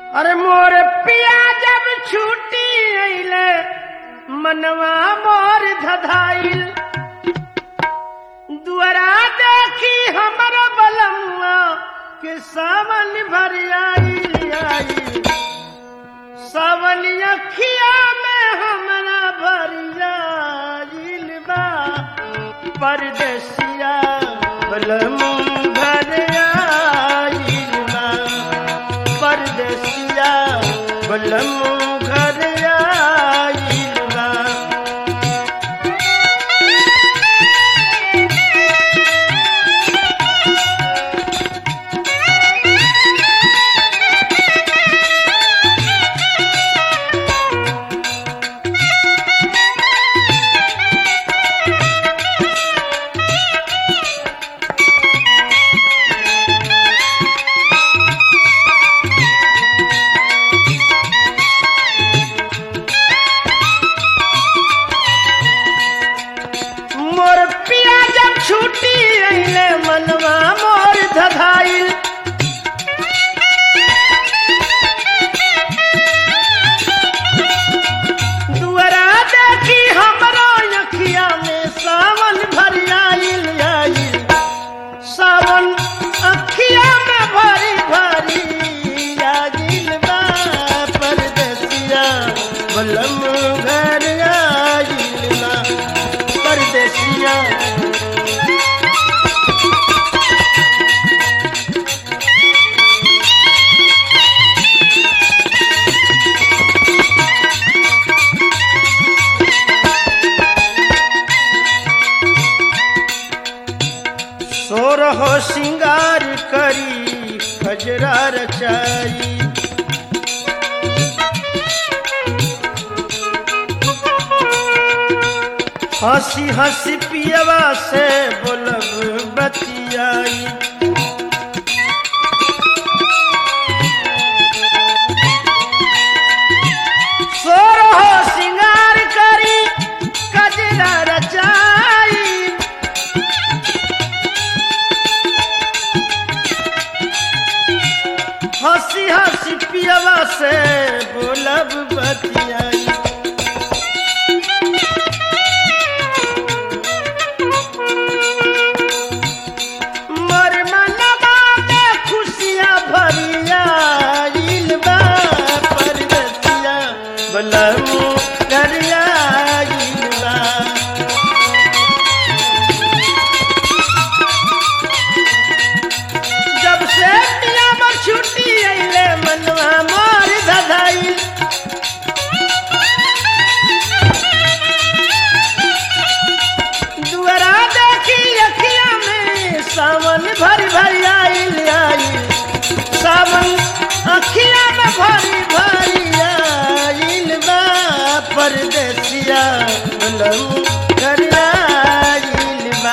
अरे मोर पिया जब छूटी अइले मनवा मोर धधाइल दुआरा देखी हमर बलमुआ के सावन भर आइल सावन अखिया में हमरा भर आइल बा परदेसिया बलमु भर आइल बा परदेसिया बलमु घर आइल बा छूटी अइले मनवा मोर धधाइल दुआरा देखी हमरो अखिया में सावन भर आइल सावन अखिया में भरी भरी आइल बा परदेसिया बलमु घर आइल बा परदेसिया सोरहो सिंगार करी खजरा रचाई हंसी हंसी पियवा से बोलब बतियाई सोरहो सिंगार करी खजरा रचाई हंसी हंसी पियवा से बोलब बतियाई मोर मनवा में खुशियां भरी आइल बा परदेसिया बलमु घर आइल बा जब से छुट्टी अइले मनवा मोर धधाइल दुआरा देखी अखिया में सावन भर भर आइल सावन अखिया में भरी भरी आइल बा परदेसिया बलमु घर आइल बा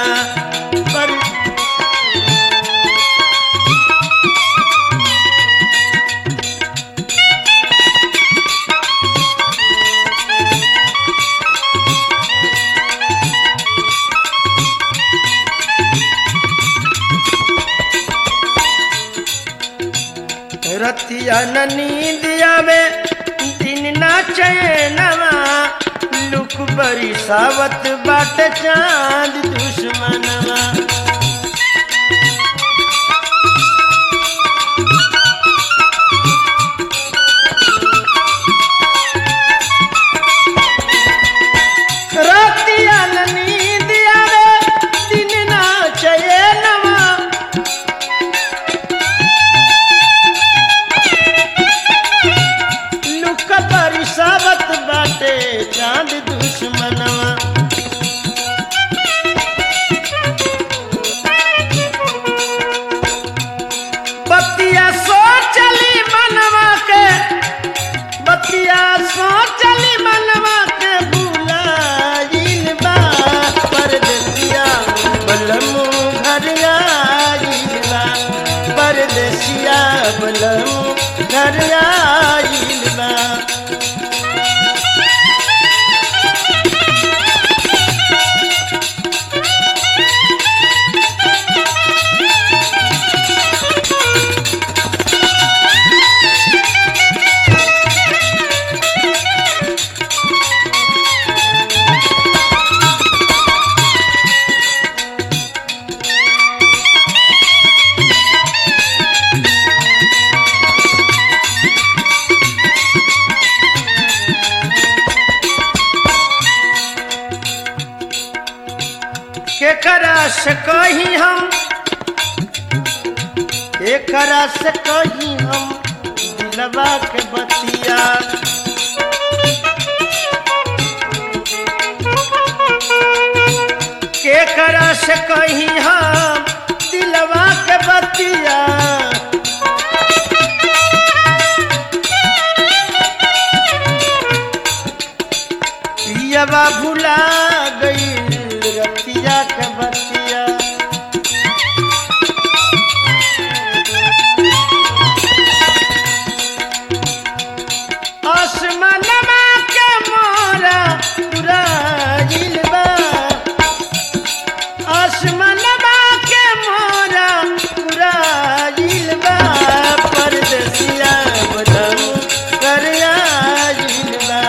रतिया न नींदिया में दिन ना चैनवा लुक बरी सावत बाट चांद दुश्मनवा रतिया न नींदिया में दिन ना चैनवा सावत बाटे चांद दुश्मनवा बतिया सोचली मनवा के बतिया सोचली मनवा के भुलाइल बा परदेसिया बलमु घर आइल बा परदेसिया बलमु घर आइल बा से कही हम एकरा से कही हम दिलवा के बतिया केकरा से कही हम दिलवा के बतिया पियवा भुला गई रतिया के बतिया आसमानमा के मोरा उड़ाइल बा आसमानमा के मोरा उड़ाइल बा परदेसिया बलम कर आइल बा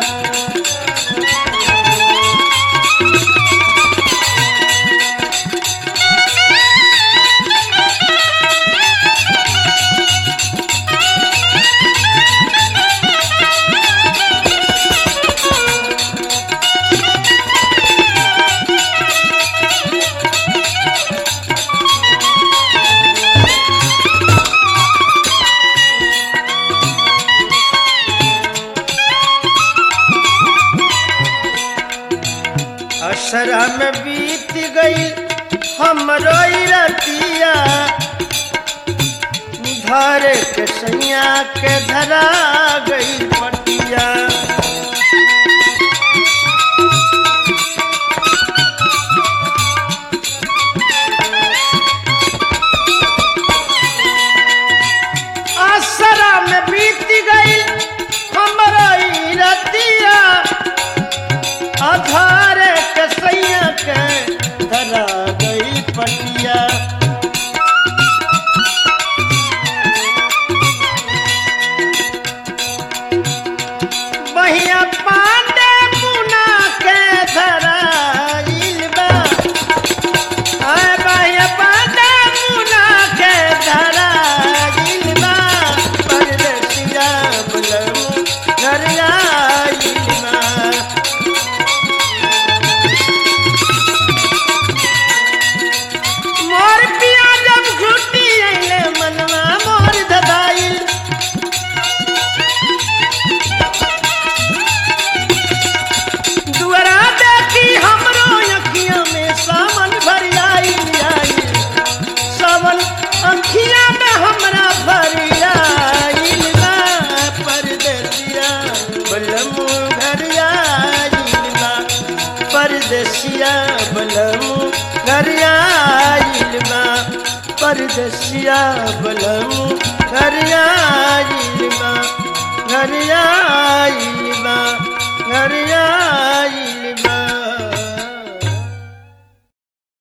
असरा में बीत गई हमरो रतिया धरे के सैया के धरा गई पटिया असरा में बीत गई हमरो रतिया आधार के सैया के धरा गई पटिया बहिया पांडे मुना के धरा इलबा बहिया पांडे मुना के धरा इलबा परदेसिया बलम घर आइलबा मोर पिया जब घुटी अइले मनवा मोर धदाइल दुआरा देखी हमरो अखियां में सावन भर आइल सावन अखियां में हमरा भर आइल बा परदेसिया बलम घर आइल बा परदेसिया बलम घर आइल बा परदेसिया बलम